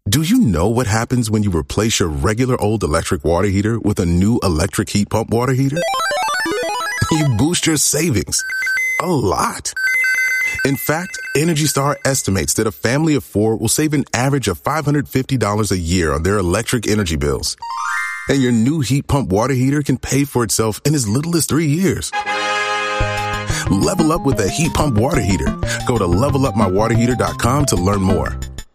Do you know what happens when you replace your regular old electric water heater with a new electric heat pump water heater? You boost your savings a lot. In fact, Energy Star estimates that a family of 4 will save an average of $550 a year on their electric energy bills. And your new heat pump water heater can pay for itself in as little as 3 years. Level up with a heat pump water heater. Go to levelupmywaterheater.com to learn more.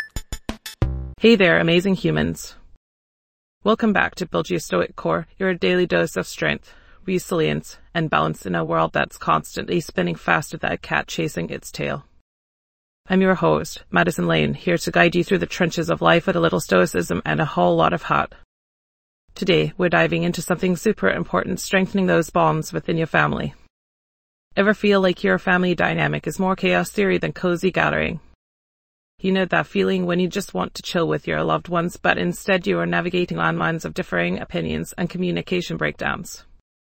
Hey there, amazing humans. Welcome back to Build Your Stoic Core, your daily dose of strength, resilience, and balance in a world that's constantly spinning faster than a cat chasing its tail. I'm your host, Madison Lane, here to guide you through the trenches of life with a little stoicism and a whole lot of heart. Today, we're diving into something super important, strengthening those bonds within your family. Ever feel like your family dynamic is more chaos theory than cozy gathering? You know that feeling when you just want to chill with your loved ones, but instead you are navigating landmines of differing opinions and communication breakdowns.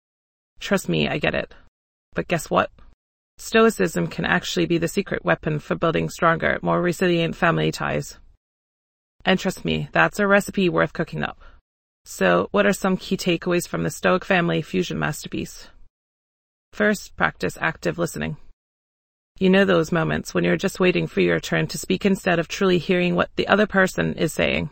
Trust me, I get it. But guess what? Stoicism can actually be the secret weapon for building stronger, more resilient family ties. And trust me, that's a recipe worth cooking up. So, what are some key takeaways from the Stoic family fusion masterpiece? First, practice active listening. You know those moments when you're just waiting for your turn to speak instead of truly hearing what the other person is saying?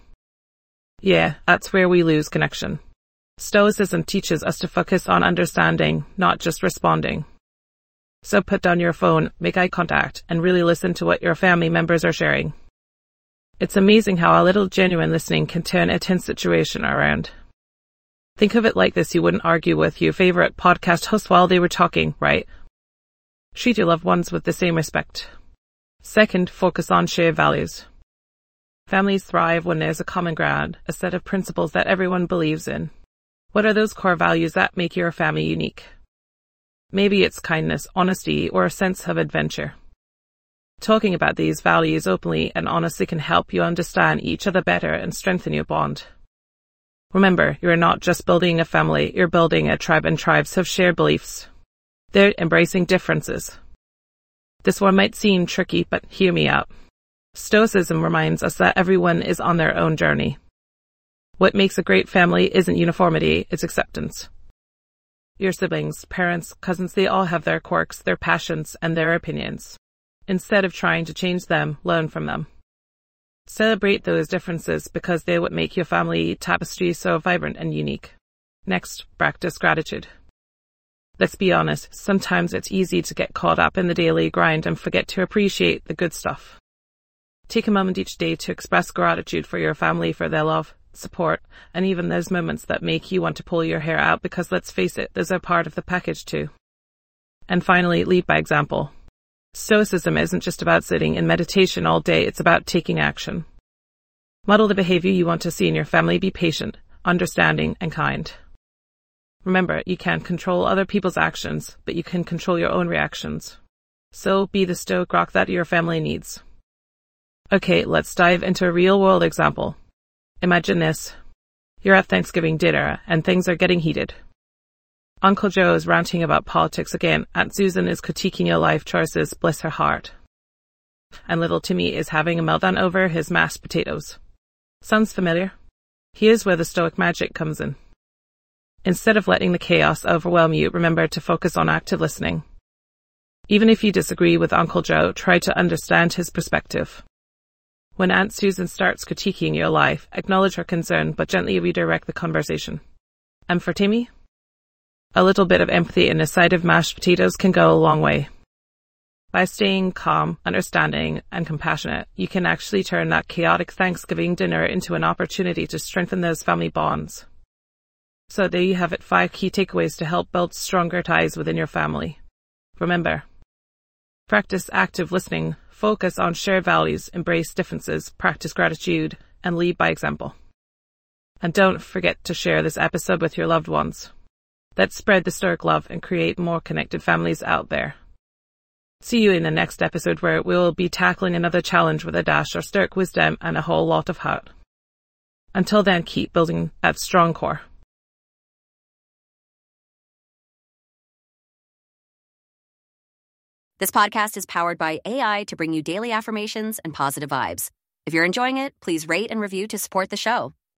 Yeah, that's where we lose connection. Stoicism teaches us to focus on understanding, not just responding. So put down your phone, make eye contact, and really listen to what your family members are sharing. It's amazing how a little genuine listening can turn a tense situation around. Think of it like this: you wouldn't argue with your favorite podcast host while they were talking, right? Treat your loved ones with the same respect. Second, focus on shared values. Families thrive when there's a common ground, a set of principles that everyone believes in. What are those core values that make your family unique? Maybe it's kindness, honesty, or a sense of adventure. Talking about these values openly and honestly can help you understand each other better and strengthen your bond. Remember, you're not just building a family, you're building a tribe, and tribes have shared beliefs. They're embracing differences. This one might seem tricky, but hear me out. Stoicism reminds us that everyone is on their own journey. What makes a great family isn't uniformity, it's acceptance. Your siblings, parents, cousins, they all have their quirks, their passions, and their opinions. Instead of trying to change them, learn from them. Celebrate those differences because they're what make your family tapestry so vibrant and unique. Next, practice gratitude. Let's be honest, sometimes it's easy to get caught up in the daily grind and forget to appreciate the good stuff. Take a moment each day to express gratitude for your family, for their love, support, and even those moments that make you want to pull your hair out because, let's face it, those are part of the package too. And finally, lead by example. Stoicism isn't just about sitting in meditation all day, it's about taking action. Model the behavior you want to see in your family, be patient, understanding, and kind. Remember, you can't control other people's actions, but you can control your own reactions. So be the stoic rock that your family needs. Okay, let's dive into a real-world example. Imagine this. You're at Thanksgiving dinner, and things are getting heated. Uncle Joe is ranting about politics again. Aunt Susan is critiquing your life choices, bless her heart. And little Timmy is having a meltdown over his mashed potatoes. Sounds familiar? Here's where the stoic magic comes in. Instead of letting the chaos overwhelm you, remember to focus on active listening. Even if you disagree with Uncle Joe, try to understand his perspective. When Aunt Susan starts critiquing your life, acknowledge her concern, but gently redirect the conversation. And for Timmy? A little bit of empathy in a side of mashed potatoes can go a long way. By staying calm, understanding, and compassionate, you can actually turn that chaotic Thanksgiving dinner into an opportunity to strengthen those family bonds. So there you have it, 5 key takeaways to help build stronger ties within your family. Remember, practice active listening, focus on shared values, embrace differences, practice gratitude, and lead by example. And don't forget to share this episode with your loved ones. Let's spread the stoic love and create more connected families out there. See you in the next episode, where we'll be tackling another challenge with a dash of stoic wisdom and a whole lot of heart. Until then, keep building that strong core. This podcast is powered by AI to bring you daily affirmations and positive vibes. If you're enjoying it, please rate and review to support the show.